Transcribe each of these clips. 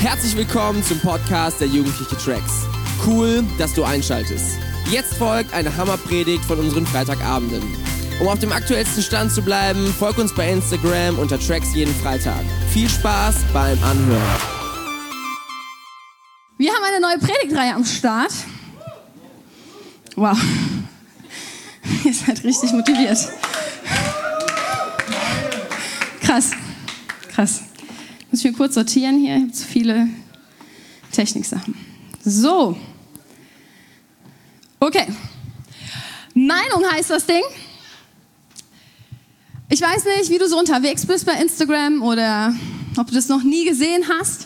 Herzlich willkommen zum Podcast der Jugendliche Tracks. Cool, dass du einschaltest. Jetzt folgt eine Hammerpredigt von unseren Freitagabenden. Um auf dem aktuellsten Stand zu bleiben, folg uns bei Instagram unter Tracks jeden Freitag. Viel Spaß beim Anhören. Wir haben eine neue Predigtreihe am Start. Wow. Ihr seid richtig motiviert. Krass. Muss ich mir kurz sortieren hier. Ich habe zu viele Techniksachen. So. Okay. Meinung heißt das Ding. Ich weiß nicht, wie du so unterwegs bist bei Instagram oder ob du das noch nie gesehen hast.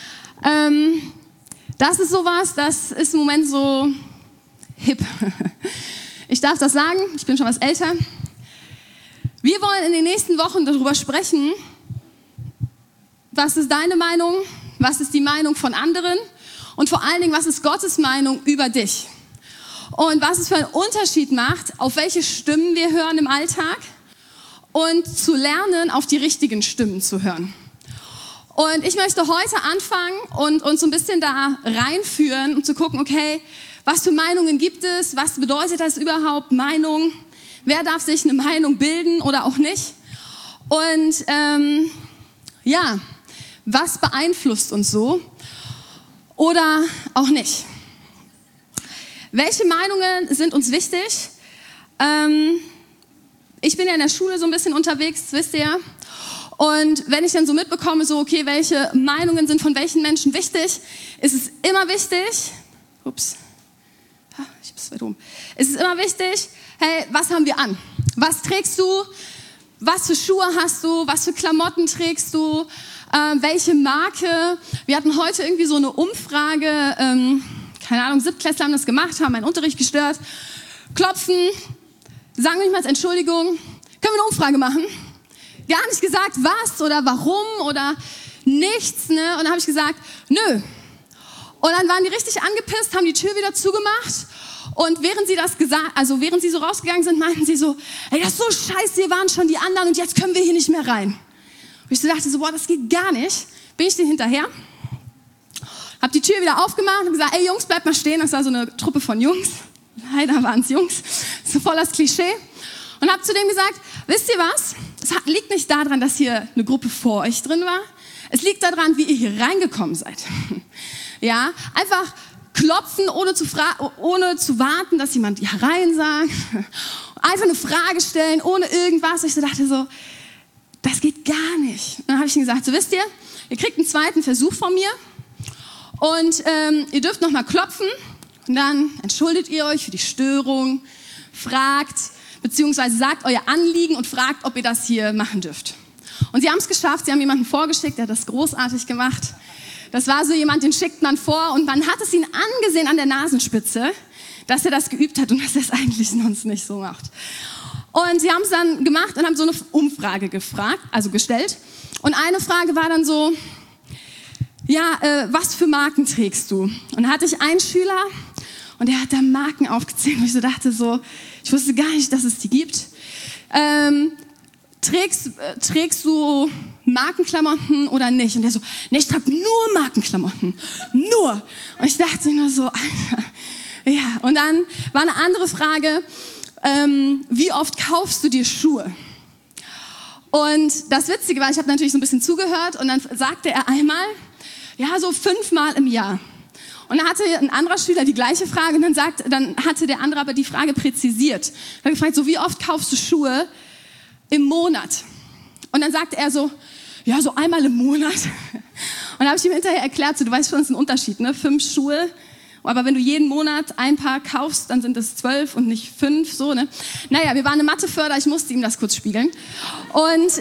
Das ist sowas, das ist im Moment so hip. Ich darf das sagen, ich bin schon was älter. Wir wollen in den nächsten Wochen darüber sprechen, was ist deine Meinung, was ist die Meinung von anderen und vor allen Dingen, was ist Gottes Meinung über dich. Und was es für einen Unterschied macht, auf welche Stimmen wir hören im Alltag und zu lernen, auf die richtigen Stimmen zu hören. Und ich möchte heute anfangen und uns so ein bisschen da reinführen, um zu gucken, okay, was für Meinungen gibt es, was bedeutet das überhaupt, Meinung, wer darf sich eine Meinung bilden oder auch nicht. Und was beeinflusst uns so oder auch nicht. Welche Meinungen sind uns wichtig? Ich bin ja in der Schule so ein bisschen unterwegs, wisst ihr. Und wenn ich dann so mitbekomme, so okay, welche Meinungen sind von welchen Menschen wichtig, ist es immer wichtig, es ist immer wichtig, hey, was haben wir an? Was trägst du? Was für Schuhe hast du? Was für Klamotten trägst du? Welche Marke? Wir hatten heute irgendwie so eine Umfrage, keine Ahnung, Siebtklässler haben das gemacht, haben meinen Unterricht gestört, klopfen, sagen nicht mal Entschuldigung, können wir eine Umfrage machen? Gar nicht gesagt, was oder warum oder nichts, ne? Und dann habe ich gesagt, nö. Und dann waren die richtig angepisst, haben die Tür wieder zugemacht. Und während sie so rausgegangen sind, meinten sie so, ey, das ist so scheiße, hier waren schon die anderen und jetzt können wir hier nicht mehr rein. Und ich so dachte so, boah, das geht gar nicht. Bin ich denen hinterher, hab die Tür wieder aufgemacht und gesagt, ey Jungs, bleibt mal stehen. Das war so eine Truppe von Jungs. Leider waren es Jungs. So voll das Klischee. Und hab zu denen gesagt, wisst ihr was? Es liegt nicht daran, dass hier eine Gruppe vor euch drin war. Es liegt daran, wie ihr hier reingekommen seid. Ja, einfach klopfen, ohne zu warten, dass jemand herein sagt. Einfach eine Frage stellen, ohne irgendwas. Ich so dachte so, das geht gar nicht. Und dann habe ich ihnen gesagt, so wisst ihr kriegt einen zweiten Versuch von mir. Und ihr dürft nochmal klopfen. Und dann entschuldigt ihr euch für die Störung, fragt, beziehungsweise sagt euer Anliegen und fragt, ob ihr das hier machen dürft. Und sie haben es geschafft, sie haben jemanden vorgeschickt, der hat das großartig gemacht. Das war so jemand, den schickt man vor und man hat es ihn angesehen an der Nasenspitze, dass er das geübt hat und dass er es eigentlich sonst nicht so macht. Und sie haben es dann gemacht und haben so eine Umfrage gestellt. Und eine Frage war dann so, was für Marken trägst du? Und da hatte ich einen Schüler und der hat da Marken aufgezählt und ich so dachte so, ich wusste gar nicht, dass es die gibt. Trägst du Markenklamotten oder nicht? Und der so, nee, ich trage nur Markenklamotten. Nur. Und ich dachte nur so, Alter. Ja, und dann war eine andere Frage, wie oft kaufst du dir Schuhe? Und das Witzige war, ich habe natürlich so ein bisschen zugehört und dann sagte er einmal, so 5-mal im Jahr. Und dann hatte ein anderer Schüler die gleiche Frage und dann hatte der andere aber die Frage präzisiert. Er hat gefragt, so wie oft kaufst du Schuhe im Monat? Und dann sagte er so, so einmal im Monat. Und dann habe ich ihm hinterher erklärt, so, du weißt schon, das ist ein Unterschied, ne? 5 Schuhe. Aber wenn du jeden Monat ein Paar kaufst, dann sind es 12 und nicht 5, so, ne? Naja, wir waren eine Matheförder, ich musste ihm das kurz spiegeln. Und,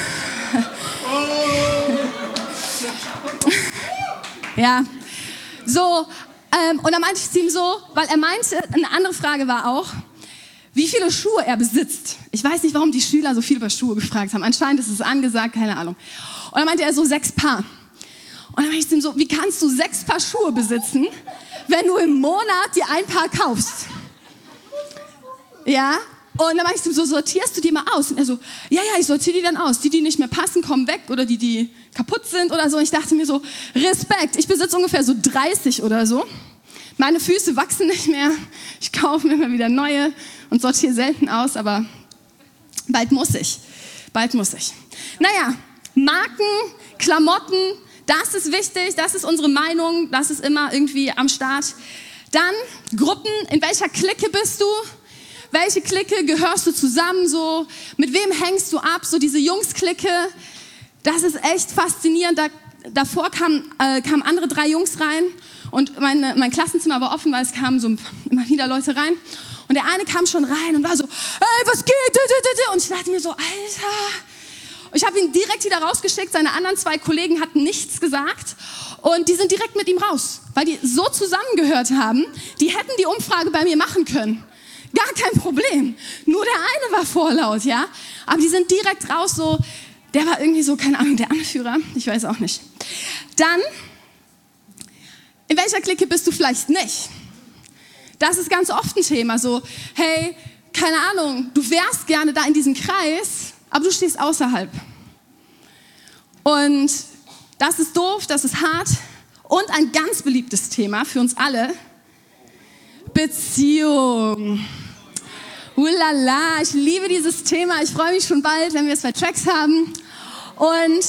und dann meinte ich zu ihm so, weil er meinte, eine andere Frage war auch, wie viele Schuhe er besitzt. Ich weiß nicht, warum die Schüler so viel über Schuhe gefragt haben. Anscheinend ist es angesagt, keine Ahnung. Und dann meinte er so 6 Paar. Und dann meinte ich zu ihm so, wie kannst du 6 Paar Schuhe besitzen, wenn du im Monat dir ein Paar kaufst? Ja, Und dann meinte ich so, sortierst du die mal aus? Und er so, ja, ich sortiere die dann aus. Die nicht mehr passen, kommen weg oder die kaputt sind oder so. Und ich dachte mir so, Respekt, ich besitze ungefähr so 30 oder so. Meine Füße wachsen nicht mehr. Ich kaufe mir immer wieder neue und sortiere selten aus, aber bald muss ich. Naja, Marken, Klamotten, das ist wichtig, das ist unsere Meinung, das ist immer irgendwie am Start. Dann Gruppen, in welcher Clique bist du? Welche Clique gehörst du zusammen? So, mit wem hängst du ab? So diese Jungs-Clique, das ist echt faszinierend. Davor kamen andere 3 Jungs rein und mein Klassenzimmer war offen, weil es kamen so immer wieder Leute rein. Und der eine kam schon rein und war so, ey, was geht? Und ich dachte mir so, Alter. Ich habe ihn direkt wieder rausgeschickt. Seine anderen 2 Kollegen hatten nichts gesagt. Und die sind direkt mit ihm raus, weil die so zusammengehört haben. Die hätten die Umfrage bei mir machen können. Gar kein Problem. Nur der eine war vorlaut, ja. Aber die sind direkt raus, so, der war irgendwie so, keine Ahnung, der Anführer. Ich weiß auch nicht. Dann, in welcher Clique bist du vielleicht nicht? Das ist ganz oft ein Thema, so, hey, keine Ahnung, du wärst gerne da in diesem Kreis, aber du stehst außerhalb. Und das ist doof, das ist hart. Und ein ganz beliebtes Thema für uns alle, Beziehung. Ulala, ich liebe dieses Thema. Ich freue mich schon bald, wenn wir 2 Tracks haben. Und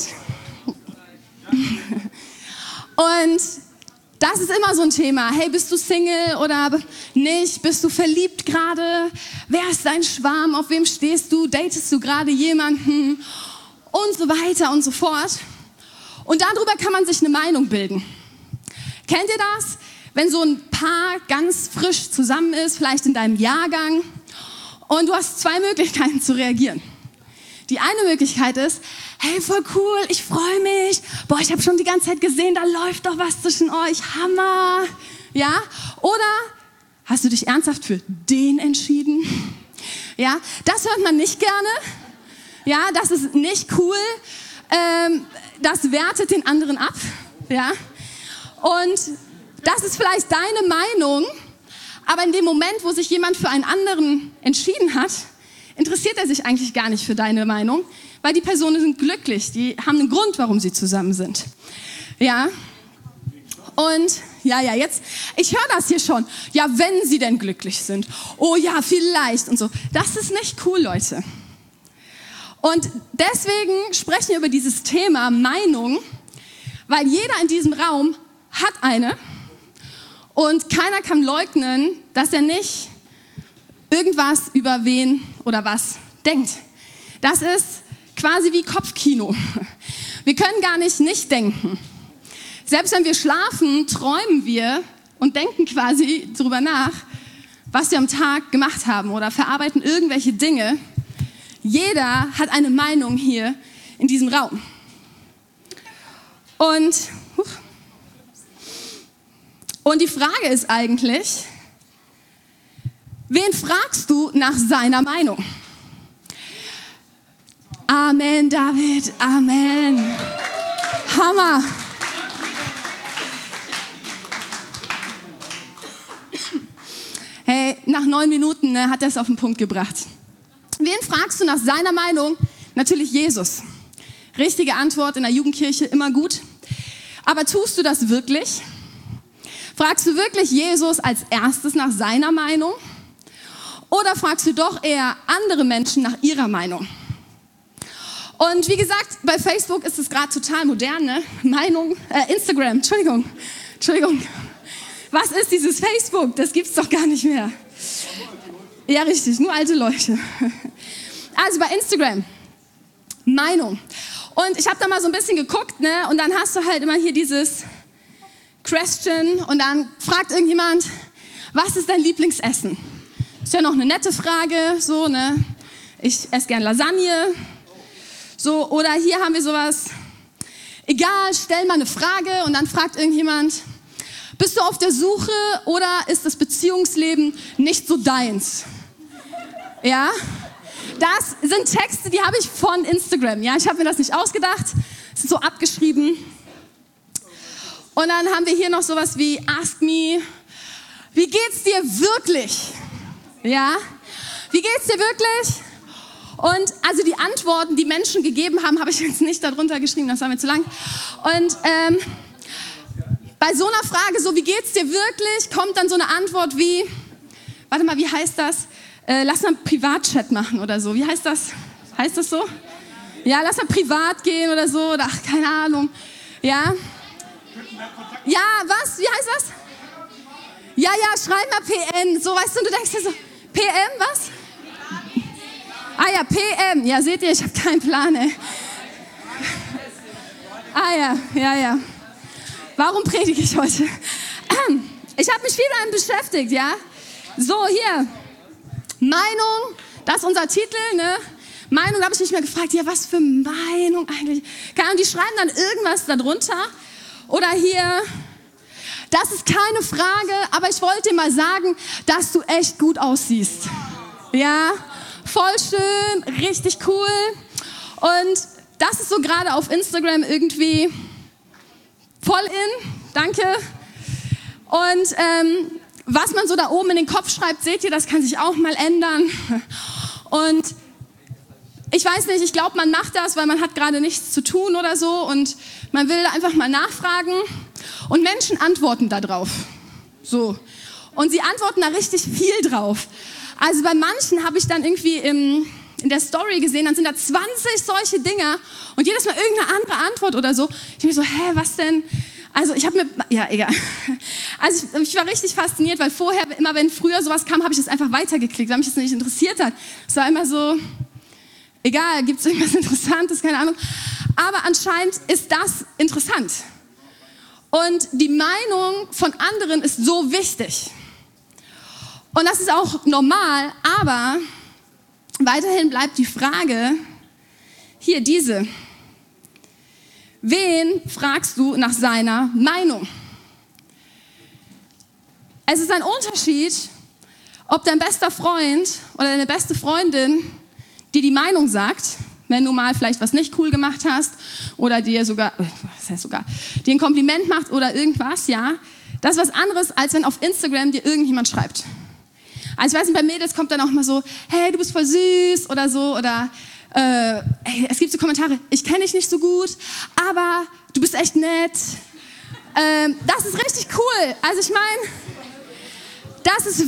das ist immer so ein Thema. Hey, bist du Single oder nicht? Bist du verliebt gerade? Wer ist dein Schwarm? Auf wem stehst du? Datest du gerade jemanden? Und so weiter und so fort. Und darüber kann man sich eine Meinung bilden. Kennt ihr das? Wenn so ein Paar ganz frisch zusammen ist, vielleicht in deinem Jahrgang, und du hast 2 Möglichkeiten zu reagieren. Die eine Möglichkeit ist, hey, voll cool, ich freue mich. Boah, ich habe schon die ganze Zeit gesehen, da läuft doch was zwischen euch. Hammer. Ja? Oder hast du dich ernsthaft für den entschieden? Ja? Das hört man nicht gerne. Ja, das ist nicht cool. Das wertet den anderen ab. Ja? Und das ist vielleicht deine Meinung, aber in dem Moment, wo sich jemand für einen anderen entschieden hat, interessiert er sich eigentlich gar nicht für deine Meinung, weil die Personen sind glücklich, die haben einen Grund, warum sie zusammen sind. Ja? Und jetzt, ich höre das hier schon. Ja, wenn sie denn glücklich sind. Oh ja, vielleicht und so. Das ist nicht cool, Leute. Und deswegen sprechen wir über dieses Thema Meinung, weil jeder in diesem Raum hat eine und keiner kann leugnen, dass er nicht irgendwas über wen oder was denkt. Das ist quasi wie Kopfkino. Wir können gar nicht denken. Selbst wenn wir schlafen, träumen wir und denken quasi darüber nach, was wir am Tag gemacht haben oder verarbeiten irgendwelche Dinge. Jeder hat eine Meinung hier in diesem Raum. Und die Frage ist eigentlich, wen fragst du nach seiner Meinung? Amen, David, Amen. Hammer. Hey, nach 9 Minuten hat er es auf den Punkt gebracht. Wen fragst du nach seiner Meinung? Natürlich Jesus. Richtige Antwort in der Jugendkirche, immer gut. Aber tust du das wirklich? Fragst du wirklich Jesus als erstes nach seiner Meinung? Oder fragst du doch eher andere Menschen nach ihrer Meinung? Und wie gesagt, bei Facebook ist es gerade total modern, ne? Instagram, Entschuldigung. Was ist dieses Facebook? Das gibt's doch gar nicht mehr. Ja, richtig, nur alte Leute. Also bei Instagram, Meinung. Und ich habe da mal so ein bisschen geguckt, ne? Und dann hast du halt immer hier dieses Question und dann fragt irgendjemand, was ist dein Lieblingsessen? Ist ja noch eine nette Frage, so, ne? Ich esse gern Lasagne. So, oder hier haben wir sowas, egal, stell mal eine Frage und dann fragt irgendjemand, bist du auf der Suche oder ist das Beziehungsleben nicht so deins? Ja, das sind Texte, die habe ich von Instagram. Ja, ich habe mir das nicht ausgedacht, es ist so abgeschrieben. Und dann haben wir hier noch sowas wie Ask Me, wie geht's dir wirklich? Ja, Wie geht's dir wirklich? Und also die Antworten, die Menschen gegeben haben, habe ich jetzt nicht darunter geschrieben, das war mir zu lang. Und bei so einer Frage, so wie geht's dir wirklich, kommt dann so eine Antwort wie, warte mal, wie heißt das? Lass mal einen Privatchat machen oder so. Wie heißt das? Heißt das so? Ja, lass mal privat gehen oder so. Oder, ach, keine Ahnung. Ja? Ja, was? Wie heißt das? Ja, schreib mal PN. So, weißt du, du denkst dir so, PM, was? Ah ja, PM. Ja, seht ihr, ich habe keinen Plan, ey. Ah ja. Warum predige ich heute? Ich habe mich viel damit beschäftigt, ja? So, hier. Meinung, das ist unser Titel, ne? Meinung, da habe ich mich mehr gefragt, ja, was für Meinung eigentlich? Keine Ahnung, die schreiben dann irgendwas darunter. Oder hier, das ist keine Frage, aber ich wollte dir mal sagen, dass du echt gut aussiehst. Ja, voll schön, richtig cool. Und das ist so gerade auf Instagram irgendwie voll in, danke. Und was man so da oben in den Kopf schreibt, seht ihr, das kann sich auch mal ändern. Und ich weiß nicht, ich glaube, man macht das, weil man hat gerade nichts zu tun oder so und man will einfach mal nachfragen und Menschen antworten da drauf. So. Und sie antworten da richtig viel drauf. Also bei manchen habe ich dann irgendwie in der Story gesehen, dann sind da 20 solche Dinger und jedes Mal irgendeine andere Antwort oder so. Ich bin so, was denn? Also ich habe mir, ja egal. Also ich war richtig fasziniert, weil vorher, immer wenn früher sowas kam, habe ich das einfach weitergeklickt, weil mich das nicht interessiert hat. Es war immer so, egal, gibt es irgendwas Interessantes, keine Ahnung. Aber anscheinend ist das interessant. Und die Meinung von anderen ist so wichtig. Und das ist auch normal, aber weiterhin bleibt die Frage, hier diese. Wen fragst du nach seiner Meinung? Es ist ein Unterschied, ob dein bester Freund oder deine beste Freundin dir die Meinung sagt, wenn du mal vielleicht was nicht cool gemacht hast oder dir sogar, dir ein Kompliment macht oder irgendwas, ja. Das ist was anderes, als wenn auf Instagram dir irgendjemand schreibt. Also ich weiß nicht, bei Mädels kommt dann auch mal so, hey, du bist voll süß oder so oder es gibt so Kommentare, ich kenne dich nicht so gut, aber du bist echt nett. Das ist richtig cool. Also ich meine, das ist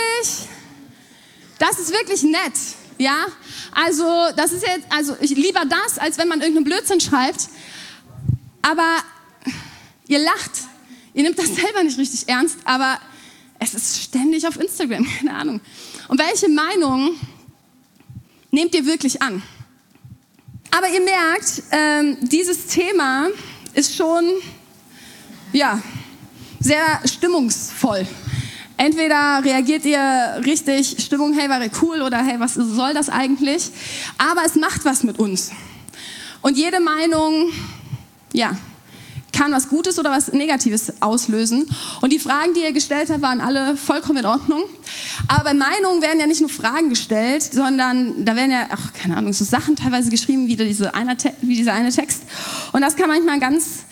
wirklich nett, ja. Also das ist jetzt, also ich lieber das, als wenn man irgendeinen Blödsinn schreibt. Aber ihr lacht, ihr nehmt das selber nicht richtig ernst, aber es ist ständig auf Instagram, keine Ahnung. Und welche Meinung nehmt ihr wirklich an? Aber ihr merkt, dieses Thema ist schon, ja, sehr stimmungsvoll. Entweder reagiert ihr richtig Stimmung, hey, war cool, oder hey, was soll das eigentlich? Aber es macht was mit uns. Und jede Meinung, ja, kann was Gutes oder was Negatives auslösen. Und die Fragen, die ihr gestellt habt, waren alle vollkommen in Ordnung. Aber bei Meinungen werden ja nicht nur Fragen gestellt, sondern da werden ja, keine Ahnung, so Sachen teilweise geschrieben, wie dieser eine Text. Und das kann manchmal ganz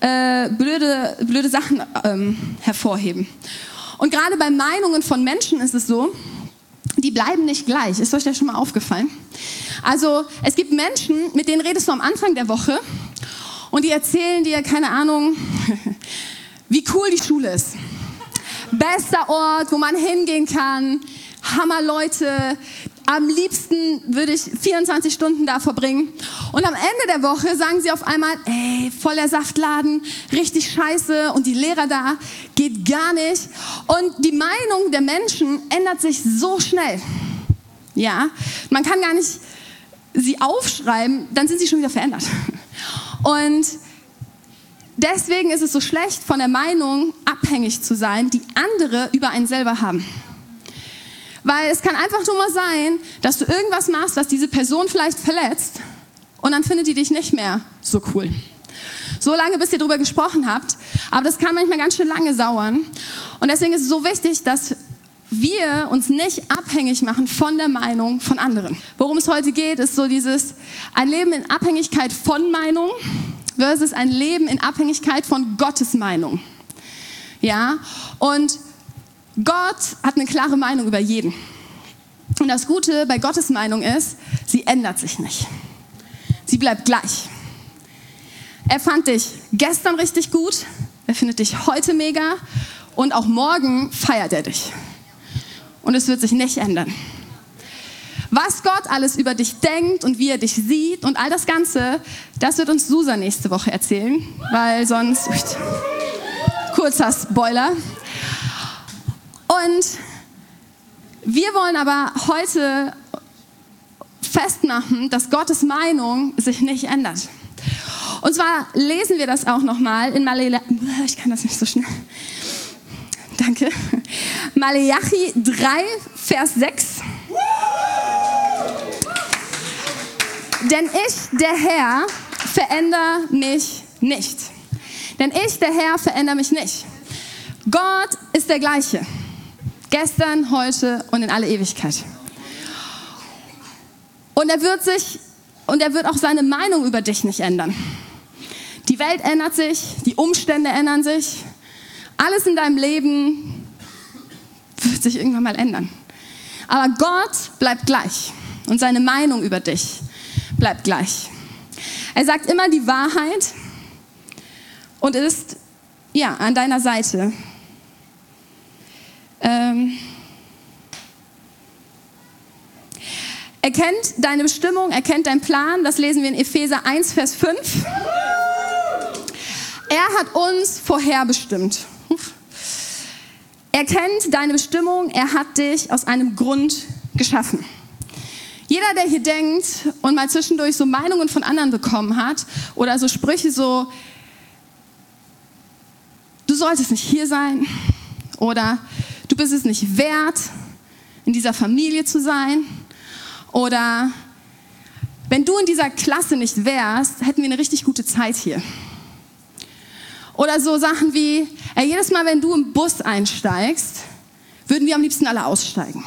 blöde Sachen hervorheben. Und gerade bei Meinungen von Menschen ist es so, die bleiben nicht gleich. Ist euch das schon mal aufgefallen? Also es gibt Menschen, mit denen redest du am Anfang der Woche und die erzählen dir, keine Ahnung, wie cool die Schule ist. Bester Ort, wo man hingehen kann, Hammerleute. Am liebsten würde ich 24 Stunden da verbringen. Und am Ende der Woche sagen sie auf einmal, ey, voll der Saftladen, richtig scheiße und die Lehrer da, geht gar nicht. Und die Meinung der Menschen ändert sich so schnell. Ja, man kann gar nicht sie aufschreiben, dann sind sie schon wieder verändert. Und deswegen ist es so schlecht, von der Meinung abhängig zu sein, die andere über einen selber haben. Weil es kann einfach nur mal sein, dass du irgendwas machst, was diese Person vielleicht verletzt und dann findet die dich nicht mehr so cool. So lange, bis ihr darüber gesprochen habt. Aber das kann manchmal ganz schön lange dauern. Und deswegen ist es so wichtig, dass wir uns nicht abhängig machen von der Meinung von anderen. Worum es heute geht, ist so ein Leben in Abhängigkeit von Meinung versus ein Leben in Abhängigkeit von Gottes Meinung. Ja, und Gott hat eine klare Meinung über jeden. Und das Gute bei Gottes Meinung ist, sie ändert sich nicht. Sie bleibt gleich. Er fand dich gestern richtig gut, er findet dich heute mega und auch morgen feiert er dich. Und es wird sich nicht ändern. Was Gott alles über dich denkt und wie er dich sieht und all das Ganze, das wird uns Susan nächste Woche erzählen, weil sonst, kurzer Spoiler. Und wir wollen aber heute festmachen, dass Gottes Meinung sich nicht ändert. Und zwar lesen wir das auch nochmal in ich kann das nicht so schnell. Danke. Maleachi 3, Vers 6. Denn ich, der Herr, verändere mich nicht. Denn ich, der Herr, verändere mich nicht. Gott ist der gleiche. Gestern, heute und in alle Ewigkeit. Und er wird auch seine Meinung über dich nicht ändern. Die Welt ändert sich, die Umstände ändern sich. Alles in deinem Leben wird sich irgendwann mal ändern. Aber Gott bleibt gleich und seine Meinung über dich bleibt gleich. Er sagt immer die Wahrheit und ist an deiner Seite. Er kennt deine Bestimmung, er kennt deinen Plan. Das lesen wir in Epheser 1, Vers 5. Er hat uns vorherbestimmt. Er kennt deine Bestimmung, er hat dich aus einem Grund geschaffen. Jeder, der hier denkt und mal zwischendurch so Meinungen von anderen bekommen hat oder so Sprüche so, du solltest nicht hier sein oder du bist es nicht wert, in dieser Familie zu sein oder wenn du in dieser Klasse nicht wärst, hätten wir eine richtig gute Zeit hier. Oder so Sachen wie, jedes Mal, wenn du im Bus einsteigst, würden wir am liebsten alle aussteigen.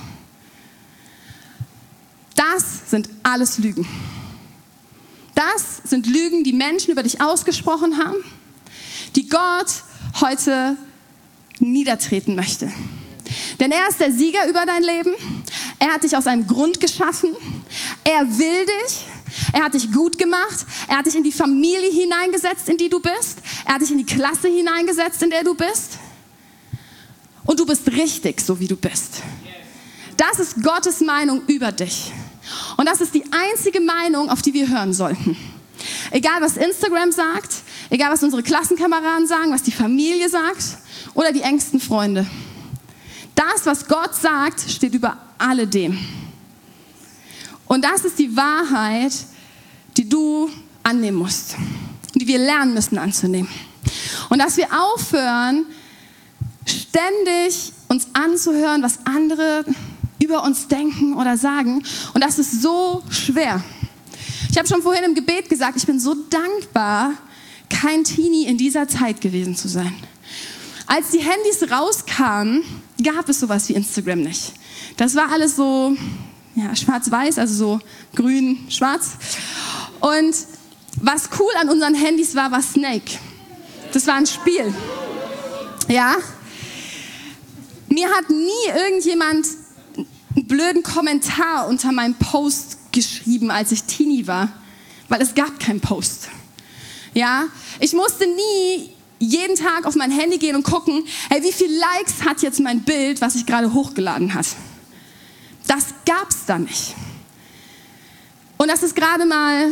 Das sind alles Lügen. Das sind Lügen, die Menschen über dich ausgesprochen haben, die Gott heute niedertreten möchte. Denn er ist der Sieger über dein Leben. Er hat dich aus einem Grund geschaffen. Er will dich. Er hat dich gut gemacht. Er hat dich in die Familie hineingesetzt, in die du bist. Er hat dich in die Klasse hineingesetzt, in der du bist. Und du bist richtig, so wie du bist. Das ist Gottes Meinung über dich. Und das ist die einzige Meinung, auf die wir hören sollten. Egal, was Instagram sagt, egal, was unsere Klassenkameraden sagen, was die Familie sagt oder die engsten Freunde. Das, was Gott sagt, steht über alledem. Und das ist die Wahrheit, die du annehmen musst, die wir lernen müssen anzunehmen. Und dass wir aufhören, ständig uns anzuhören, was andere über uns denken oder sagen. Und das ist so schwer. Ich habe schon vorhin im Gebet gesagt, ich bin so dankbar, kein Teenie in dieser Zeit gewesen zu sein. Als die Handys rauskamen, gab es sowas wie Instagram nicht. Das war alles so schwarz-weiß, also so grün, schwarz. Und was cool an unseren Handys war Snake. Das war ein Spiel. Ja. Mir hat nie irgendjemand einen blöden Kommentar unter meinem Post geschrieben, als ich Teenie war, weil es gab keinen Post. Ja. Ich musste nie jeden Tag auf mein Handy gehen und gucken, wie viele Likes hat jetzt mein Bild, was ich gerade hochgeladen habe. Das gab's da nicht. Und das ist gerade mal,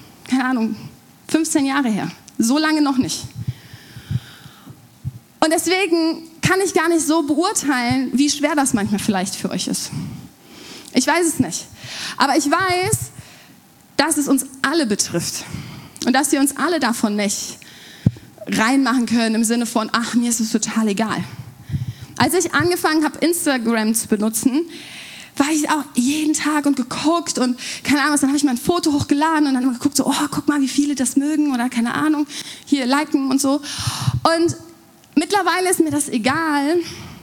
15 Jahre her. So lange noch nicht. Und deswegen kann ich gar nicht so beurteilen, wie schwer das manchmal vielleicht für euch ist. Ich weiß es nicht. Aber ich weiß, dass es uns alle betrifft. Und dass wir uns alle davon nicht reinmachen können im Sinne von, mir ist es total egal. Als ich angefangen habe, Instagram zu benutzen, war ich auch jeden Tag und geguckt und keine Ahnung, dann habe ich mal ein Foto hochgeladen und dann geguckt, so, guck mal, wie viele das mögen oder keine Ahnung, hier liken und so. Und mittlerweile ist mir das egal,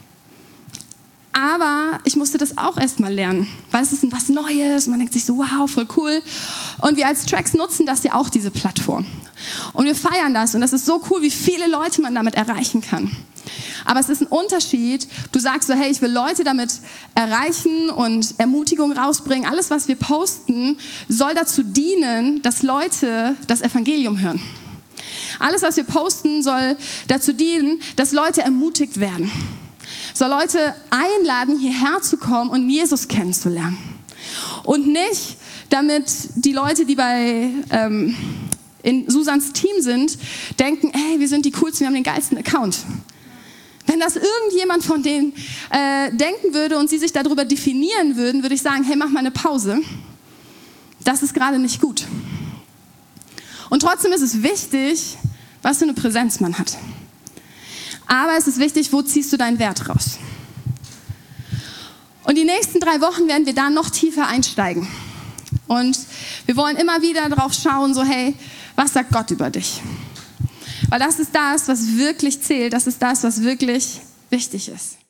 aber ich musste das auch erstmal lernen, weil es ist was Neues, man denkt sich so, wow, voll cool. Und wir als Tracks nutzen das ja auch, diese Plattform. Und wir feiern das und das ist so cool, wie viele Leute man damit erreichen kann. Aber es ist ein Unterschied. Du sagst so, hey, ich will Leute damit erreichen und Ermutigung rausbringen. Alles, was wir posten, soll dazu dienen, dass Leute das Evangelium hören. Alles, was wir posten, soll dazu dienen, dass Leute ermutigt werden. Soll Leute einladen, hierher zu kommen und Jesus kennenzulernen. Und nicht, damit die Leute, die in Susans Team sind, denken, hey, wir sind die Coolsten, wir haben den geilsten Account. Wenn das irgendjemand von denen denken würde und sie sich darüber definieren würden, würde ich sagen, hey, mach mal eine Pause. Das ist gerade nicht gut. Und trotzdem ist es wichtig, was für eine Präsenz man hat. Aber es ist wichtig, wo ziehst du deinen Wert raus? Und die nächsten 3 Wochen werden wir da noch tiefer einsteigen. Und wir wollen immer wieder drauf schauen, so hey, was sagt Gott über dich? Weil das ist das, was wirklich zählt, das ist das, was wirklich wichtig ist.